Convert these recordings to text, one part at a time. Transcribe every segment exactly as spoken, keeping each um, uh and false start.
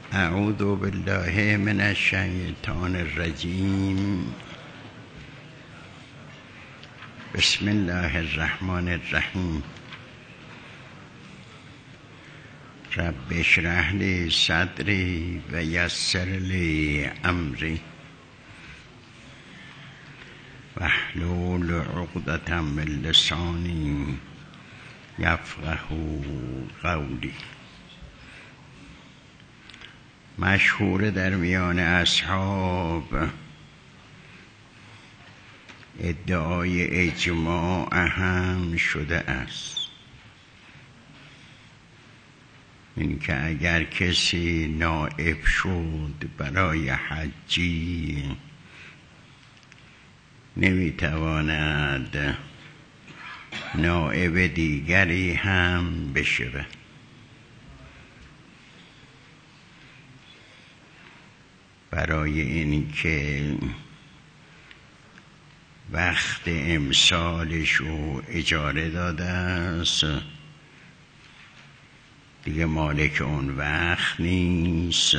اعوذ بالله من الشیطان الرجیم. بسم الله الرحمن الرحیم. رب اشرح لی صدری و یسر لی امری واحلل عقدة من لسانی یفقهوا قولی. مشهور در میان اصحاب ادعای اجماع هم شده است، این که اگر کسی نائب شد برای حجی نمیتواند نائب دیگری هم بشود. برای این که وقت امسالش رو اجاره داده است، دیگه مالک اون وقت نیست.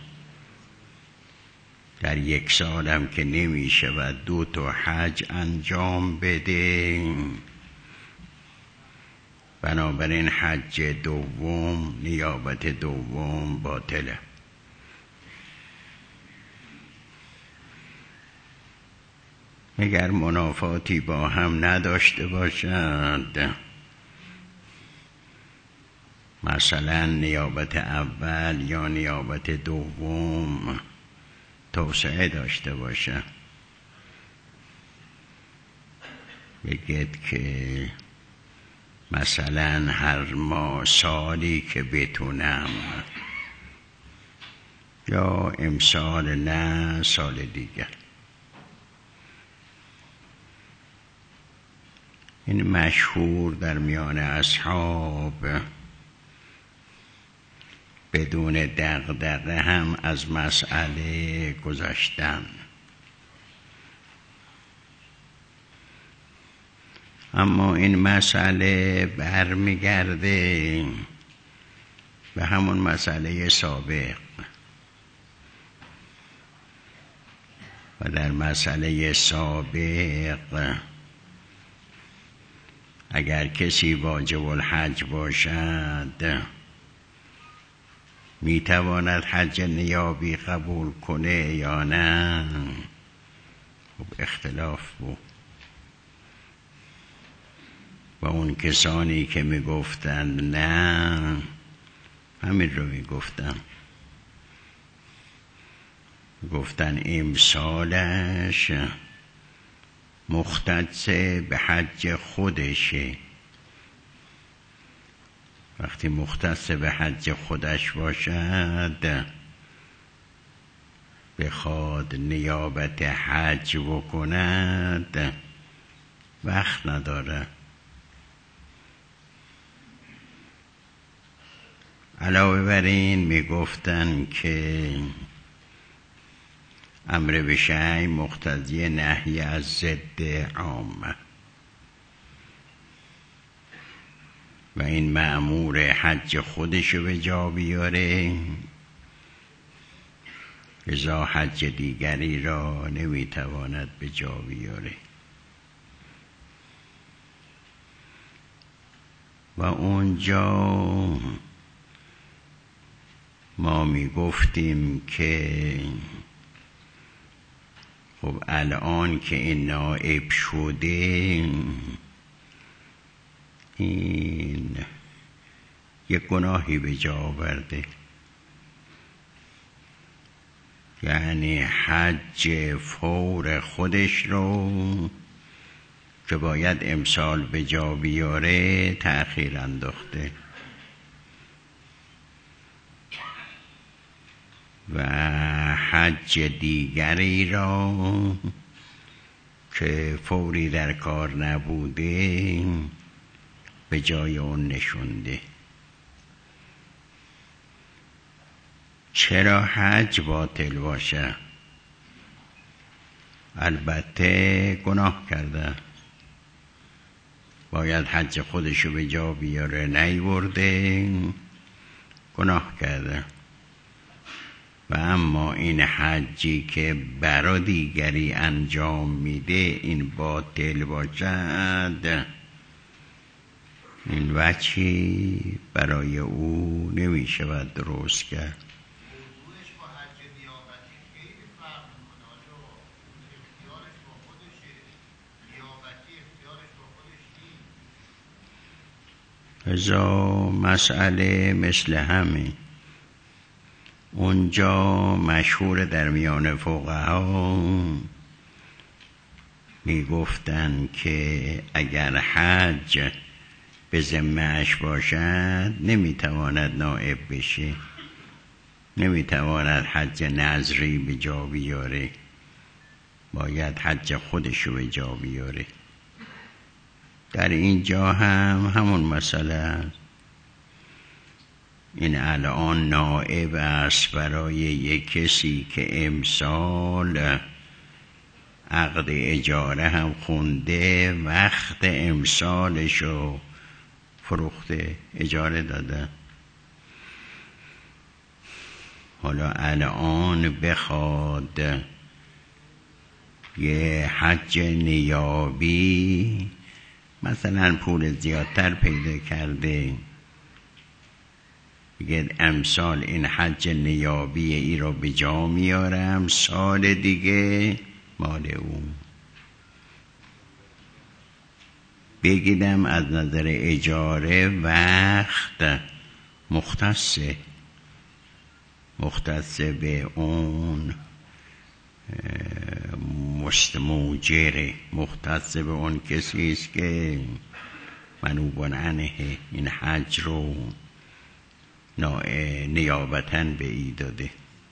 در یک سالم که نمی شود دو تا حج انجام بده، بنابراین حج دوم، نیابت دوم باطله. اگر منافاتی با هم نداشته باشند، مثلا نیابت اول یا نیابت دوم توسعه داشته باشه، بگید که مثلا هر ماه سالی که بتونم، یا امسال نه سال دیگر. این مشهور در میان اصحاب بدون دغدغه هم از مسئله گذشتن. اما این مسئله برمیگرده به همون مسئله سابق و در مسئله سابق اگر کسی واجب الحج باشد میتواند حج نیابی قبول کنه یا نه؟ خب اختلاف بود. و اون کسانی که میگفتند نه، همین رو میگفتن، گفتن امسالش مختص به حج خودشه. وقتی مختص به حج خودش باشد، بخواد نیابت حج بکند وقت نداره. علاوه بر این میگفتن که امر به شیء مقتضی نهی از ضد عامه و این مأمور حج خودشو به جا بیاره، لذا حج دیگری را نمیتواند به جا بیاره. و اونجا ما میگفتیم که خب الان که این نائب شده، این یک گناهی به جا آورده، یعنی حج فور خودش رو که باید امسال به جا بیاره تأخیر انداخته و حج دیگری را که فوری در کار نبوده به جای اون نشونده. چرا حج باطل باشه؟ البته گناه کرده، باید حج خودشو به جا بیاره، نیورده، گناه کرده. و اما این حجی که برا دیگری انجام میده این باطل باشد، این وجهی برای او نمیشه و درست کرد. ازا مسئله مثل همه اونجا مشهور در میان فقها میگفتن که اگر حج به ذمه‌اش باشد نمیتواند نائب بشه، نمیتواند حج نظری به جا بیاره، باید حج خودشو به جا بیاره. در اینجا هم همون مسئله است. این الان نائب است برای یک کسی که امسال عقد اجاره هم خونده، وقت امسالشو فروخته، اجاره داده. حالا الان بخواد یه حج نیابی، مثلا پول زیادتر پیدا کرده، بگه امسال این حج نیابی ای را به جا میارم، سال دیگه مال اون بگیدم. از نظر اجاره وقت مختصه مختصه به اون مستموجره، مختص به اون کسی است که منوبان عنه این حج رو نیابتاً به ای داده.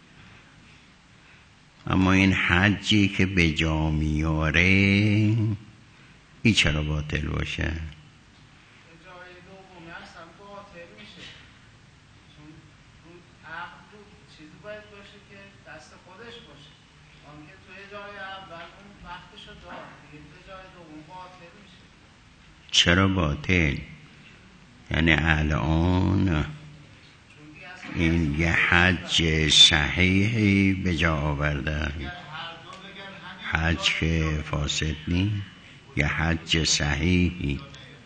اما این حجی که به جا میاره این چرا باطل باشه؟ چرا باطل؟ یعنی الان این یه حج صحیحی به جا آورده، حج که فاسد نی، یه حج صحیحی.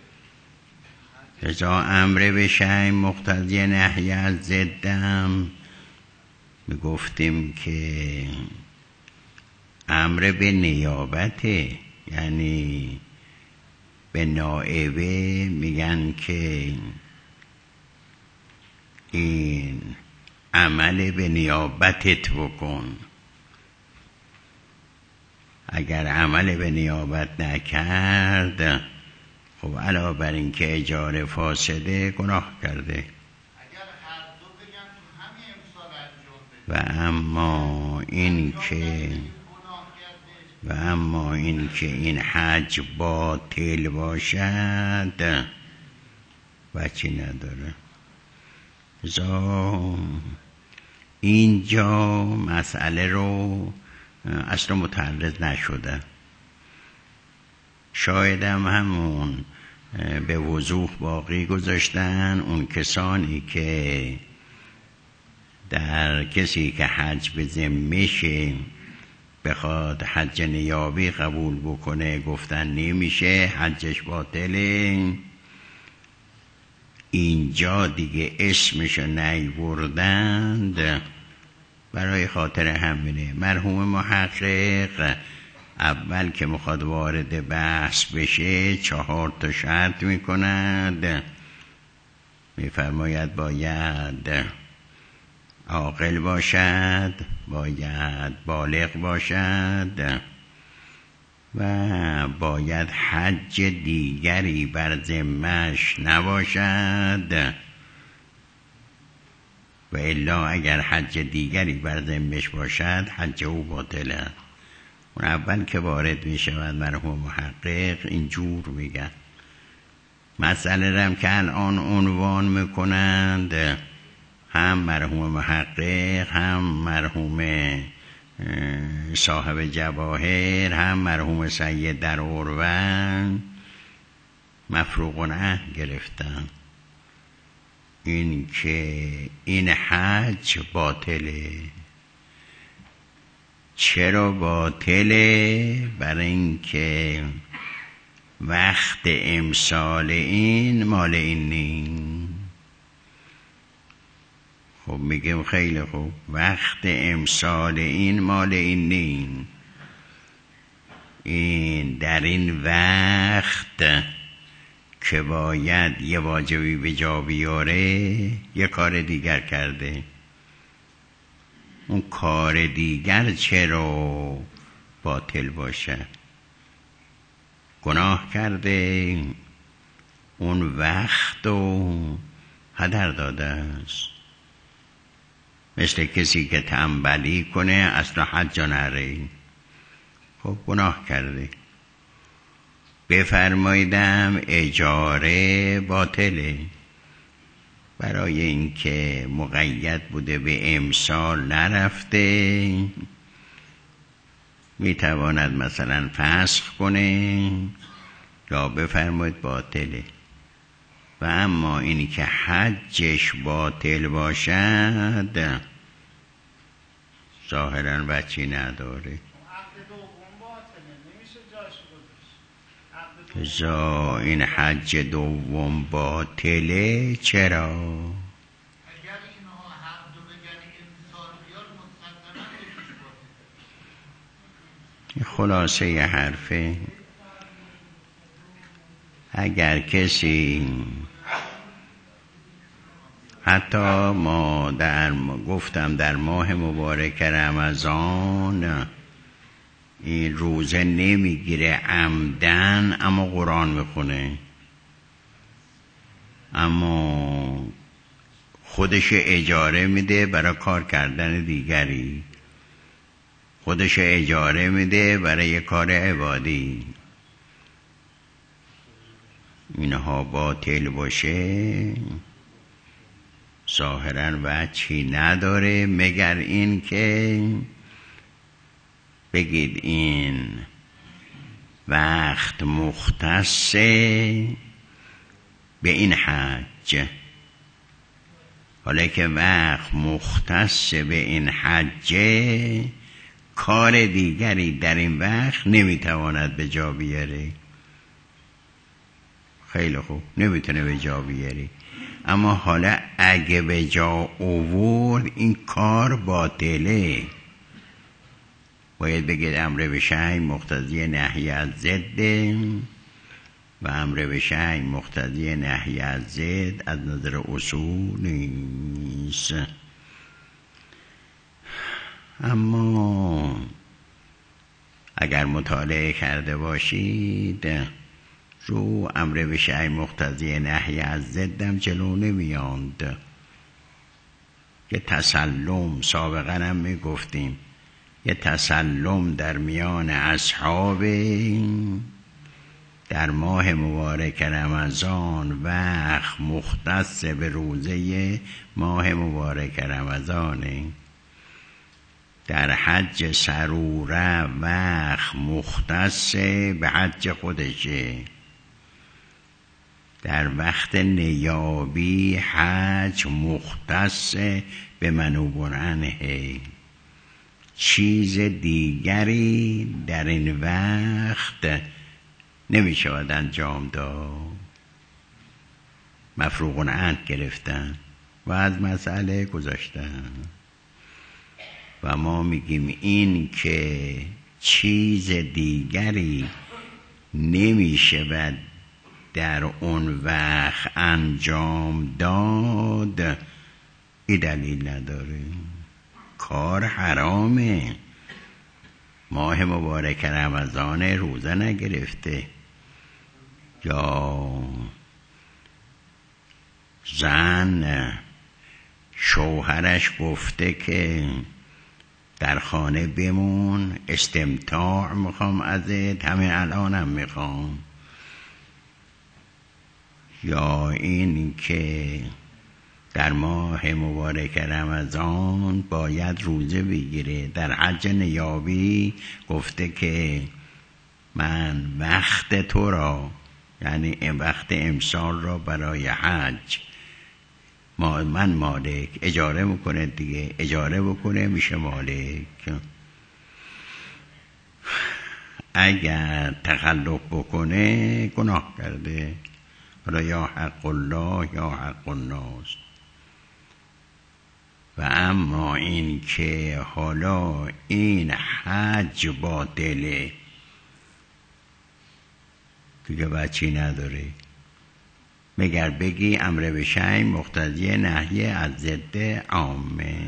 ازا امر به شیء مقتضی نهی از ضدم میگفتیم که امر به نیابته، یعنی به نائبه میگن که این عمل به نیابتت بکن. اگر عمل به نیابت نکرد، خب علاوه بر این که اجاره فاسده، گناه کرده. و اما این که و اما این که این حج باطل باشد وجهی نداره. زا اینجا مسئله رو اصلا متعرض نشده. شاید هم همون به وضوح باقی گذاشتن اون کسانی که در کسی که حج به ذمه‌شه بخواد حج نیابی قبول بکنه، گفتن نمیشه، حجش باطله. اینجا دیگه اسمشو نیوردند برای خاطر همینه. مرحوم محقق اول که مخواد وارد بحث بشه چهار تا شرط میکند. میفرماید باید عاقل باشد، باید بالغ باشد و باید حج دیگری بر ذمه‌اش نباشد، و الا اگر حج دیگری بر ذمه‌اش باشد حج او باطله. اون اول که وارد می شود مرحوم محقق اینجور میگن. مسئله هم که الان عنوان میکنند هم مرحوم محقق، هم مرحوم صاحب جواهر، هم مرحوم سید در اروان مفروغ عنه گرفتن. این که این حج باطله، چرا باطله؟ برای اینکه وقت امسال این مال این نیم. خب میگم خیلی خوب، وقت امسال این مال این نیم. این در این وقت که باید یه واجبی به جا بیاره یه کار دیگر کرده. اون کار دیگر چرا باطل باشه؟ گناه کرده، اون وقت رو هدر داده است. مثل کسی که تنبلی کنه اصلا حج نره. خب گناه کرده. بفرمایدم اجاره باطله، برای اینکه مقید بوده به امسال نرفته، میتواند مثلا فسخ کنه یا بفرماید باطله. و اما اینی که حجش باطل باشد ظاهرا بچی نداره. زا این حج دوم باطله. چرا؟ اگر اینها حق دو بگن امسال بیار مسلماً خلاصه حرفه. اگر کسی حتی ما در گفتم در ماه مبارک رمضان این روزه نمیگیره عمدن، اما قرآن میخونه، اما خودش اجاره میده برای کار کردن دیگری، خودش اجاره میده برای یه کار عبادی. اینها باطل باشه ظاهرا وجهی نداره، مگر این که بگید این وقت مختص به این حج. حالا که وقت مختص به این حج، کار دیگری در این وقت نمیتواند به جا بیاره. خیلی خوب، نمیتونه به جا بیاره. اما حالا اگه به جا آورد این کار باطله. باید بگید امر به شیء مقتضی نهی از ضد و امر به شیء مقتضی نهی از ضد از نظر اصول نیست. اما اگر مطالعه کرده باشید رو امر به شیء مقتضی نهی از ضدم جلو نمیاند. یه تسلم سابقا هم میگفتیم، یه تسلم در میان اصحاب در ماه مبارک رمضان وقت مختص به روزه ماه مبارک رمضانه. در حج سروره وقت مختص به حج خودشه. در وقت نیابی حج مختص به منوب عنه. چیز دیگری در این وقت نمی شود انجام داد. مفروغ عنه گرفتن و از مسئله گذاشتن. و ما میگیم این که چیز دیگری نمی شود در اون وقت انجام داد، این دلیل نداره. کار حرامه. ماه مبارک رمضان روزه نگرفته، یا زن شوهرش گفته که در خانه بمون، استمتاع میخوام ازت، همین الانم میخوام. یا این که در ماه مبارک رمضان باید روزه بگیره، در حج نیابی گفته که من وقت تو را، یعنی وقت امسال را برای حج من مالک، اجاره میکنه دیگه، اجاره بکنه میشه مالک. اگر تخلف بکنه گناه کرده. حالا یا حق الله یا حق الناس. و اما این که حالا این حج باطله دیگه بچی نداره، مگر بگی امر به شیء مقتضی نهی از ضد عامه.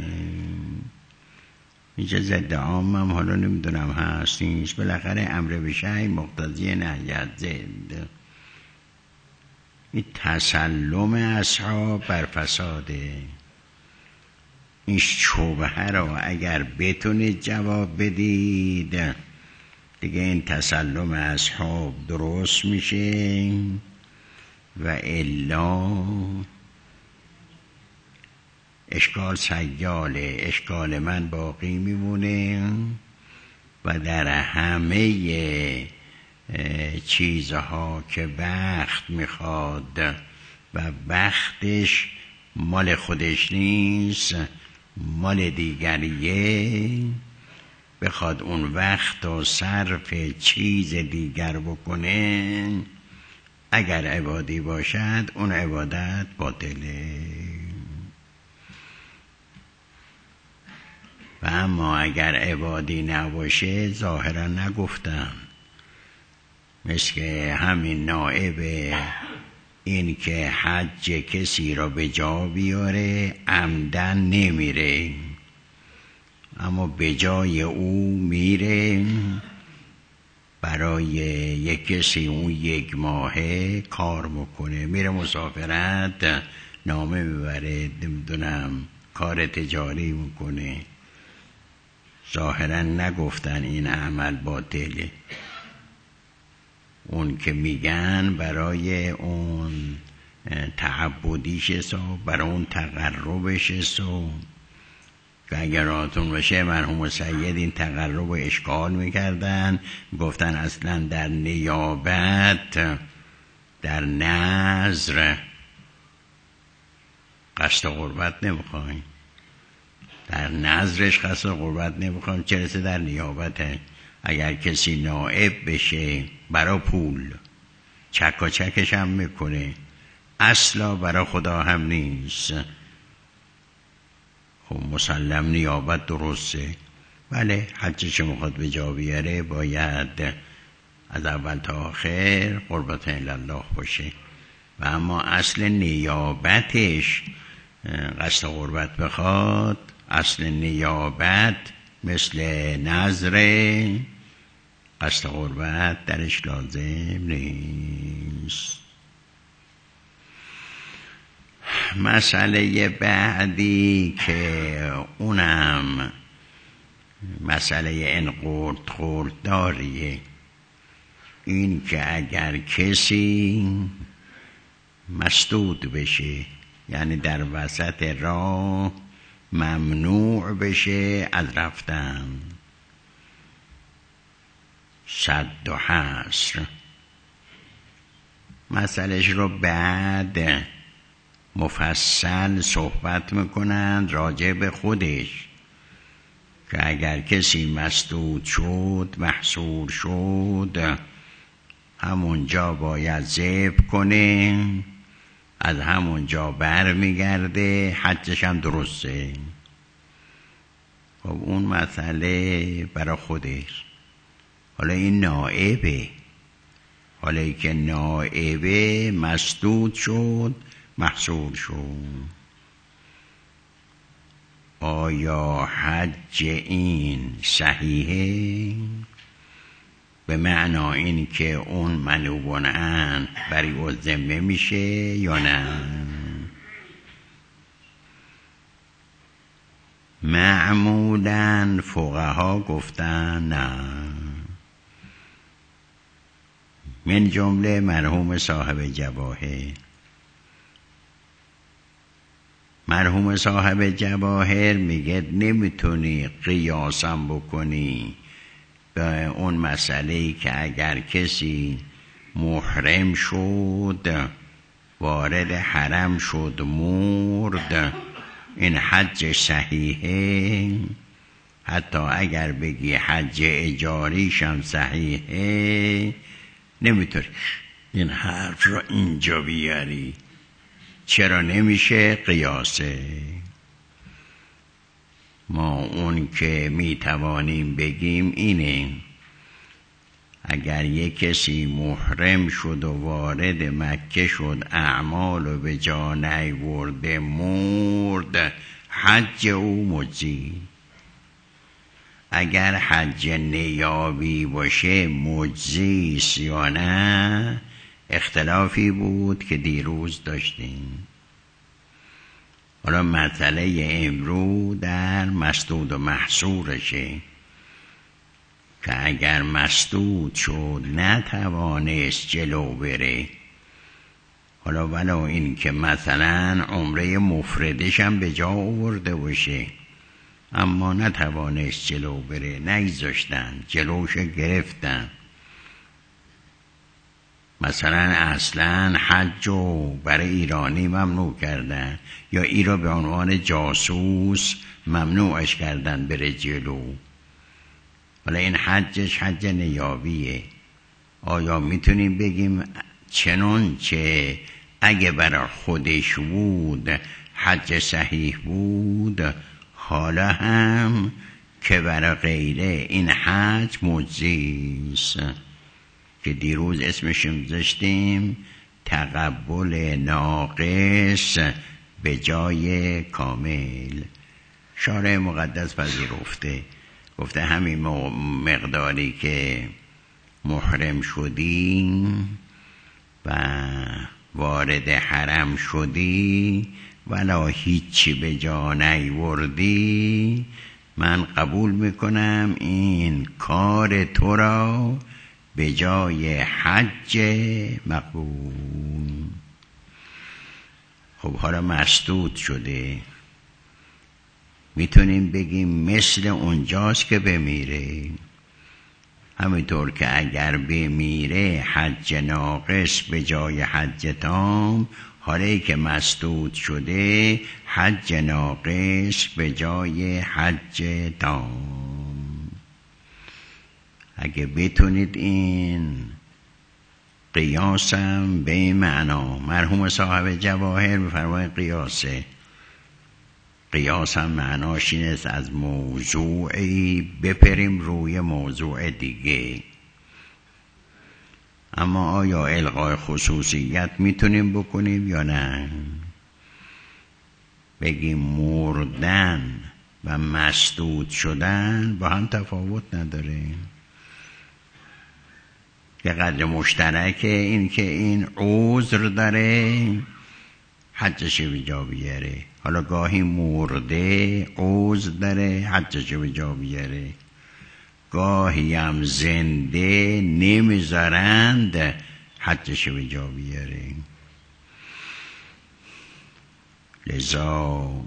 اینجا ضد عامم حالا نمیدونم هست نیست، بالاخره امر به شیء مقتضی نهی از ضد. این تسلم اصحاب بر فساده. این شبهه را اگر بتونید جواب بدید دیگه این تسلم اصحاب درست میشه، و الا اشکال سیاله، اشکال من باقی میمونه و در همه چیزها که وقت میخواد و وقتش مال خودش نیست مال دیگریه، بخواد اون وقت و صرف چیز دیگر بکنه، اگر عبادی باشد اون عبادت باطله. و اما اگر عبادی نباشه ظاهرا نگفتم، مثل همین نائب این که حج کسی را به جا بیاره عمدن نمیره، اما به جای او میره برای یک کسی اون یک ماهه کار میکنه، میره مسافرت نامه میبره، نمیدونم کار تجاری میکنه. ظاهرا نگفتن این عمل باطله. اون که میگن برای اون تعبدیش حساب، برای اون تقربش حساب، که اگر آتون باشه مرحوم سید این تقرب و اشکال میکردن، گفتن اصلا در نیابت در نظر قصد قربت نمیخوایم، در نظرش قصد قربت نمیخوایم، چه رسه در نیابت. اگر کسی نائب بشه برای پول چک و چکش هم میکنه، اصلا برای خدا هم نیست، خب مسلم نیابت درسته. بله حجش میخواد به جا بیاره باید از اول تا آخر قربت الله باشه، و اما اصل نیابتش قصد قربت بخواد، اصل نیابت مثل نظر قصد قربت درش لازم نیست. مسئله بعدی که اونم مسئله انقرد خورداریه، این که اگر کسی مسدود بشه، یعنی در وسط راه ممنوع بشه از رفتن، صد و حصر، مسئلهش رو بعد مفصل صحبت میکنند راجع به خودش، که اگر کسی مسدود شد محصور شد همونجا باید ذبح کنه، از همونجا بر میگرده، حجش هم درسته. خب اون مسئله برای خودش. حالا این نائبه، حالا ای که نائبه مسدود شد محصور شد، آیا حج این صحیحه؟ به معنا این که اون منوبون ان بری و ذمه میشه یا نه؟ معمولاً فقها گفتن نه، من جمله مرحوم صاحب جواهر. مرحوم صاحب جواهر میگه نمیتونی قیاسم بکنی به اون مسئله‌ای که اگر کسی محرم شد وارد حرم شد مرد این حج صحیحه، حتی اگر بگی حج اجاریش هم صحیحه نمیتونی این حرف رو اینجا بیاری. چرا نمیشه؟ قیاسه. ما اون که میتوانیم بگیم اینه: اگر یک کسی محرم شد و وارد مکه شد، اعمال و به جا نیورده، مرد، حج او مجزی. اگر حج نیابی باشه مجزی است یا نه، اختلافی بود که دیروز داشتیم. حالا مسئله امرو در مسدود و محصورشه که اگر مسدود شد نتوانست جلو بره، حالا ولو این که مثلا عمره مفردش هم به جا آورده باشه اما نتوانست جلو بره، نگذاشتن جلوش گرفتن، مثلا اصلا حج رو برای ایرانی ممنوع کردن یا ای را به عنوان جاسوس ممنوعش کردن بره جلو، حالا این حجش حج نیابیه. آیا میتونیم بگیم چنان که اگه برای خودش بود حج صحیح بود، حالا هم که برای غیره این حج مجزیست که دیروز اسمشم داشتیم تقبل ناقص به جای کامل. شارع مقدس پذیرفته، گفته همین مقداری که محرم شدی و وارد حرم شدی ولا هیچی به جا نیوردی، من قبول میکنم این کار تو را به جای حج مقبول. خب حالا مسدود شده، میتونیم بگیم مثل اونجاست که بمیره. همینطور که اگر بمیره حج ناقص به جای حج تام، حالا که مسدود شده حج ناقص به جای حج تام. اگه بتونید این قیاسم به این معنا، مرحوم صاحب جواهر میفرماید قیاسه، قیاسم معناش این است از موضوعی بپریم روی موضوع دیگه. اما آیا الغای خصوصیت میتونیم بکنیم یا نه؟ بگیم مردن و مسدود شدن با هم تفاوت نداره، یه قدر مشترکه، این که این عذر داره حجش به جا بیاره، حالا گاهی مرده عذر داره حجش به جا بیاره، گاهی هم زنده نمیذارند حجش به جا بیاره. لذا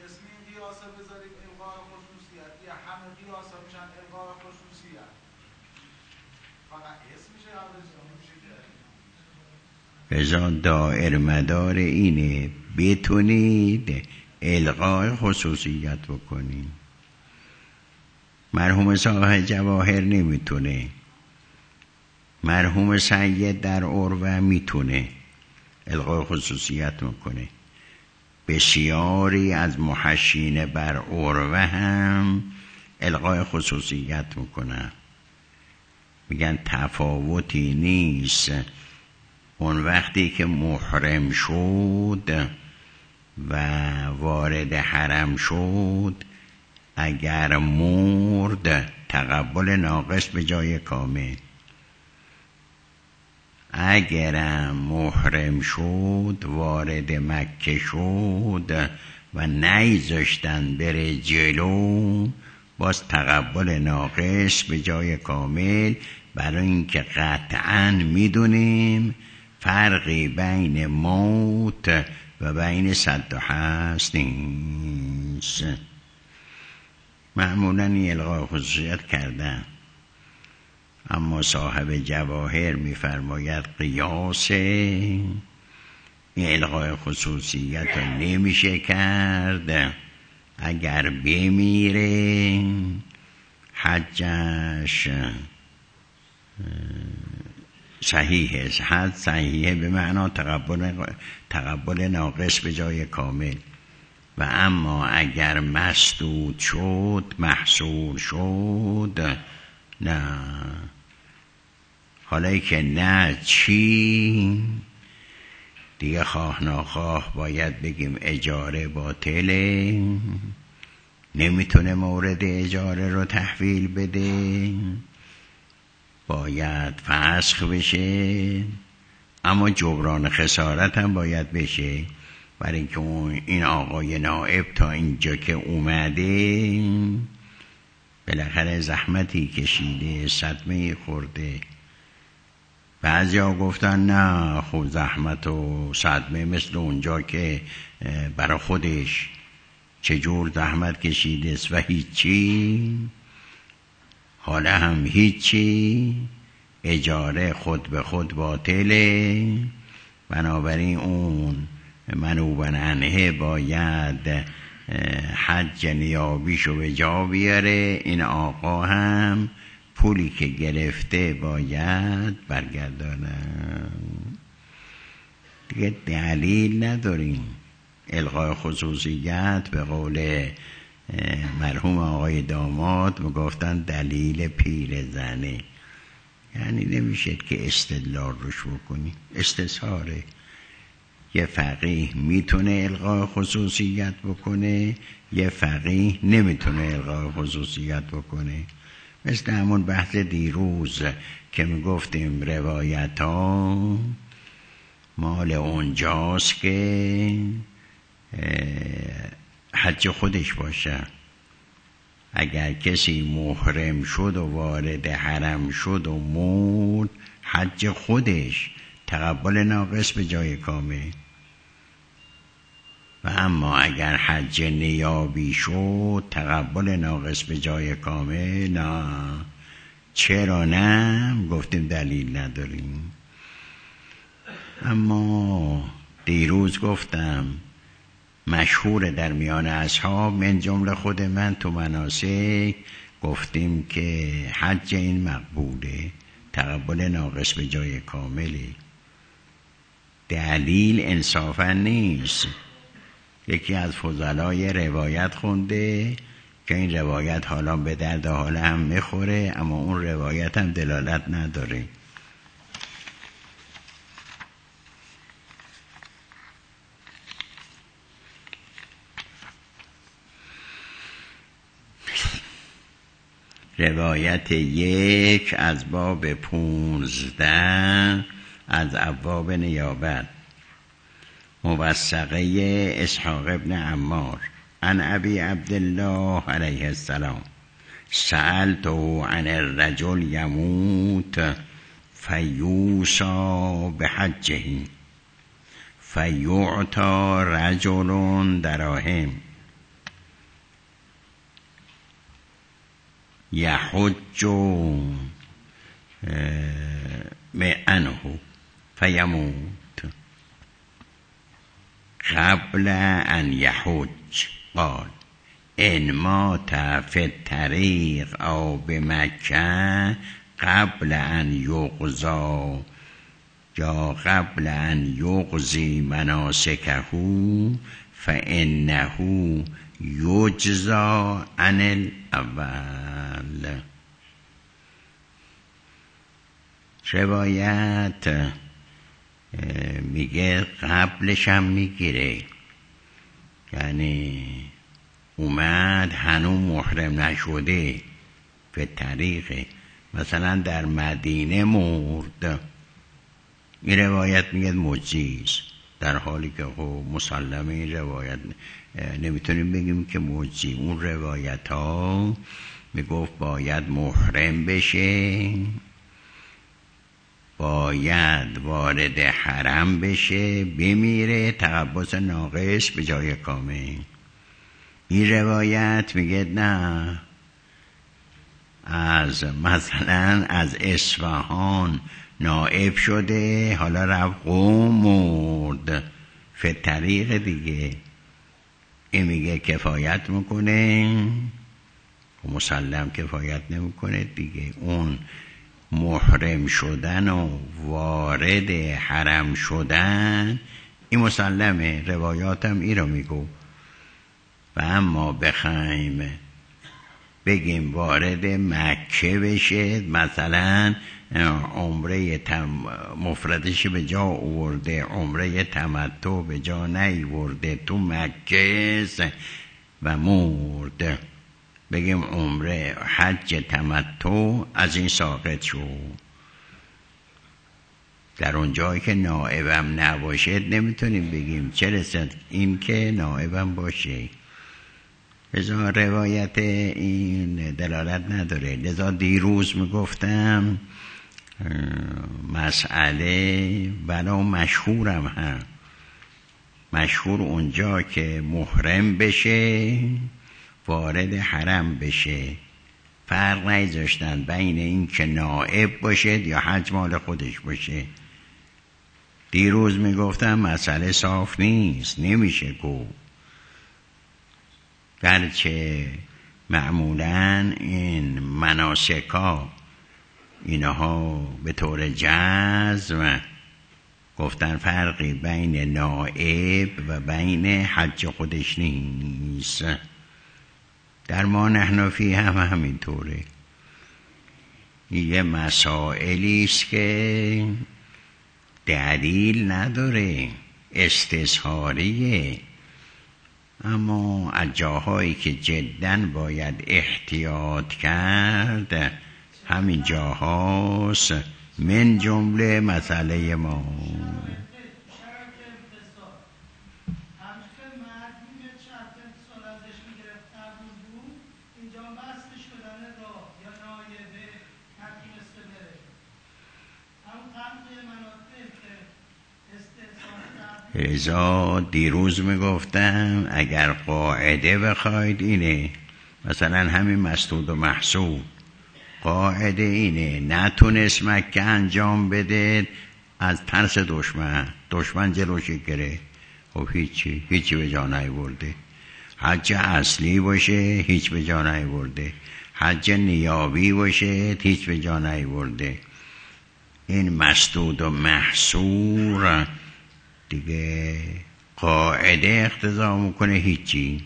لذا دائر مدار اینه بتونید الغای خصوصیت بکنید. مرحوم صاحب جواهر نمیتونه، مرحوم سید در عروه میتونه الغای خصوصیت میکنه، بسیاری از محشین بر عروه هم الغای خصوصیت میکنن، میگن تفاوتی نیست اون وقتی که محرم شد و وارد حرم شد، اگر مرد تقبل ناقص به جای کامل، اگرم محرم شد وارد مکه شد و نیذاشتن بره جلو، باز تقبل ناقص به جای کامل، برای اینکه قطعاً میدونیم فرقی بین موت و بین صد و هست نیست. معمولاً این الغای خصوصیت کردن، اما صاحب جواهر میفرماید قیاس این الغای خصوصیت رو نمیشه کرد. اگر بمیره حدش صحیحه. حد صحیحه به معنا تقبل تقبل ناقص به جای کامل. و اما اگر مسدود شد، محصور شد، نه. حالا که نه چی دیگه، خواه ناخواه باید بگیم اجاره باطله، نمیتونه مورد اجاره رو تحویل بده، باید فسخ بشه. اما جبران خسارت هم باید بشه، برای اینکه اون این آقای نائب تا اینجا که اومده بالاخره زحمتی کشیده، صدمه خورده. بعضی ها گفتن نه خب زحمت و صدمه مثل اونجا که برای خودش چجور زحمت کشیده است و هیچی، حالا هم هیچی، اجاره خود به خود باطله. بنابراین اون منوبن عنه باید حج نیابیشو به جا بیاره، این آقا هم پولی که گرفته باید برگردانه. دیگه دلیل نداریم. الغای خصوصیت به قول مرحوم آقای داماد میگفتن دلیل پیر زنه، یعنی نمیشه که استدلال روش بکنی، استظهاره. یه فقیه میتونه الغای خصوصیت بکنه، یه فقیه نمیتونه الغای خصوصیت بکنه. مثل همون بحث دیروز که میگفتیم روایت ها مال اونجاست که حج خودش باشه. اگر کسی محرم شد و وارد حرم شد و مرد، حج خودش، تقبل ناقص به جای کامل. و اما اگر حج نیابی شد، تقبل ناقص به جای کامل، نه. چرا نه؟ گفتیم دلیل نداریم. اما دیروز گفتم مشهور در میان اصحاب، من جمله خود من تو مناسک گفتیم که حج این مقبوله، تقبل ناقص به جای کامله. دلیل انصافا نیست. یکی از فضلای روایت خونده که این روایت حالا به درد حال هم میخوره، اما اون روایت هم دلالت نداره. روایت یک از باب پونزده از ابواب نیابت، موثقه اسحاق ابن عمار عن ابی عبدالله علیه السلام سألته عن الرجل یموت فیوصى بحجه فیعطى رجل دراهم یحج عنه فیموت قبل ان یحج. قال ان مات فی الطریق او بمکه قبل ان یقضی یا قبل ان یقضی مناسکه فانه یجزی عن الاول. روایت میگه قبلش هم میگیره، یعنی اومد هنوز محرم نشده به طریقه، مثلا در مدینه مرد، این روایت میگه مجیز، در حالی که خب مسلمه این روایت نمیتونیم بگیم که مجزی. اون روایت ها میگفت باید محرم بشه، باید وارد حرم بشه، بمیره، تقبض ناقص به جای کامل. این روایت میگه نه، از مثلا از اصفهان نائب شده، حالا رفت قم مرد فی طریق دیگه، این میگه کفایت میکنه. مسلم کفایت نمیکنه دیگه. اون محرم شدن و وارد حرم شدن این مسلمه، روایاتم این رو میگو. و اما بخوایم بگیم وارد مکه بشه، مثلا عمره تم مفردش به جا آورده، عمره تمتع به جا نیورده، تو مکه و مرد، بگیم عمره حج تمتع از این ساقط شو. در اون جایی که نائبم نباشه نمیتونیم بگیم چه رسد این که نائبم باشه. لذا روایت این دلالت نداره. لذا دیروز میگفتم مسئله بلا مشهورم هم مشهور اونجا که محرم بشه وارد حرم بشه، فرق نذاشتن بین این که نائب باشه یا حج مال خودش باشه. دیروز میگفتم مسئله صاف نیست، نمیشه گفت، گرچه معمولاً این مناسکا اینها به طور جزم گفتن فرقی بین نائب و بین حج خودش نیست. در ما نحنفی هم همینطوره. یه مسائلی است که دلیل نداره، استظهاریه، اما از جاهایی که جداً باید احتیاط کرد همین جاهاست، من جمله مسئله ما. لذا دیروز میگفتم اگر قاعده بخواید اینه، مثلا همین مسدود و محسود قاعده اینه، نتونست مکه انجام بده از ترس دشمن، دشمن جلوش گره، خب هیچی هیچی به جا نیاورده. حج اصلی باشه هیچ به جا نیاورده، حج نیابی باشه هیچ به جا نیاورده. این مسدود و محصور دیگه قاعده اقتضا میکنه هیچی.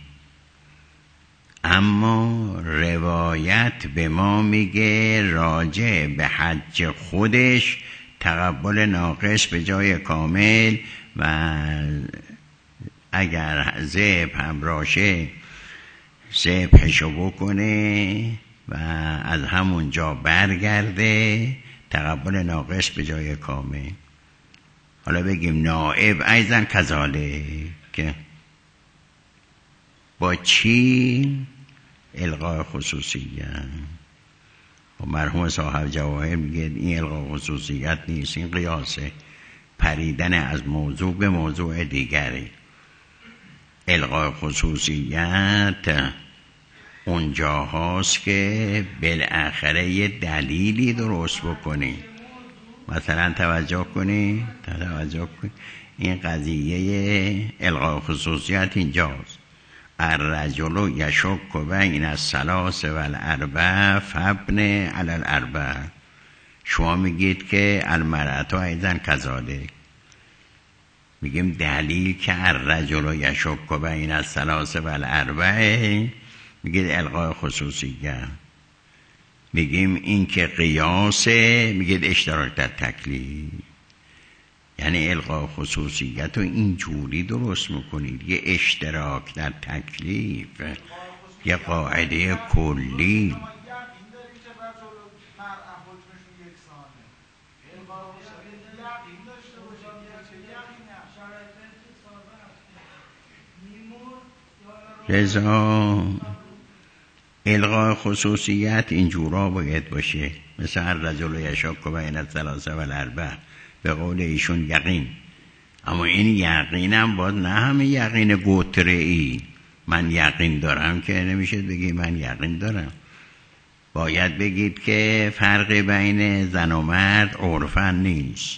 اما روایت به ما میگه راجع به حج خودش تقبل ناقص به جای کامل، و اگر ذبح هم راشه ذبحشو بکنه و از همون جا برگرده، تقبل ناقص به جای کامل. حالا بگیم نائب ایضا کذاله، که با چی؟ الغای خصوصیت. و مرحوم صاحب جواهر میگه این الغای خصوصیت نیست، این قیاسه، پریدن از موضوع به موضوع دیگری. الغای خصوصیت اونجا هاست که بالاخره یه دلیلی درست بکنی. مثلا توجه کنی توجه کنی این قضیه الغای خصوصیت اینجاست. الرجل یشک بین الثلاث والاربع فابن علی الاربع. شما میگید که المرأة ایضا کذالک، میگیم دلیل که الرجل یشک بین الثلاث والاربع، میگید الغای خصوصیت. میگیم این که قیاسه، میگید اشتراک در تکلیف. یعنی الغای خصوصیت رو اینجوری درست میکنید، یه اشتراک در تکلیف، یه قاعده کلی. رضا الغای خصوصیت اینجورا باید باشه، مثل الرجل یشک بین الثلاث والاربع، به قول ایشون یقین. اما این یقینم باید نه همه یقین گوتره ای، من یقین دارم که نمیشه بگی من یقین دارم. باید بگید که فرق بین زن و مرد عرفاً نیست،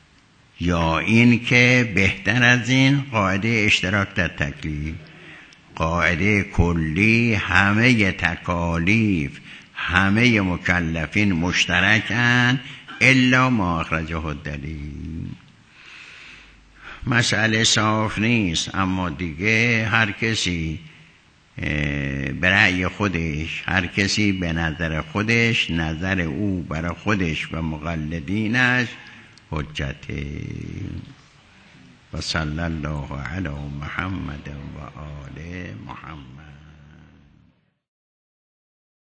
یا این که بهتر از این قاعده اشتراک در تکلیف. قاعده کلی همه تکالیف همه مکلفین مشترکن الا ما اخرجه الدلیل. مسئله صاف نیست، اما دیگه هر کسی به رأی خودش، هر کسی به نظر خودش، نظر او برای خودش و مقلدینش حجته. و صلی الله علی محمد و آل محمد.